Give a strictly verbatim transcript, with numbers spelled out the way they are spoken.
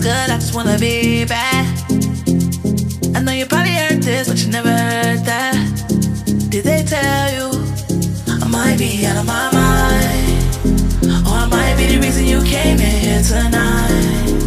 good, I just wanna be bad. I know you probably heard this, but you never heard that. Did they tell you I might be out of my mind? Or I might be the reason you came in here tonight.